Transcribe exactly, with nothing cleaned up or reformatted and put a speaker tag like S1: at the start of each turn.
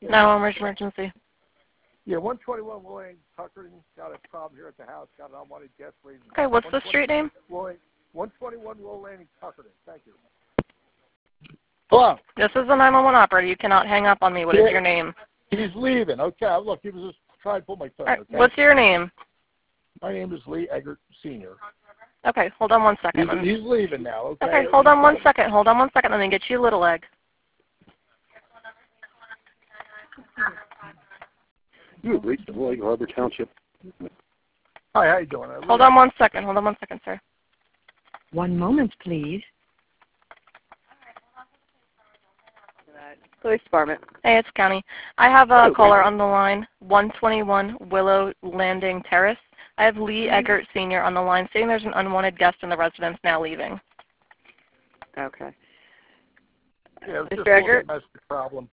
S1: No, emergency.
S2: Yeah, one twenty-one William Tuckerton got a problem here at the house. Got an unwanted guest raising.
S1: Okay, what's the street name?
S2: one twenty-one Will Landing, Tuckerton. Thank you. Hello.
S1: This is the nine one one operator. You cannot hang up on me. What yeah. is your name?
S2: He's leaving. Okay, look, he was just trying to pull my phone.
S1: Right.
S2: Okay?
S1: What's your name?
S2: My name is Lee Eggert, Senior
S1: Okay, hold on one second.
S2: He's, he's leaving now, okay?
S1: Okay, hold on one second. Hold on one second. Let me get you a little egg.
S3: You have reached Roy Harbor Township.
S2: Hi, how you doing?
S1: Hold on one second. Hold on one second, sir.
S4: One moment, please.
S5: Police Department.
S1: Hey, it's County. I have a caller on the line, one twenty-one Willow Landing Terrace. I have Lee Eggert, Senior on the line, saying there's an unwanted guest in the residence now leaving.
S5: Okay.
S2: Yeah,
S5: Mister Eggert?
S2: That's the problem.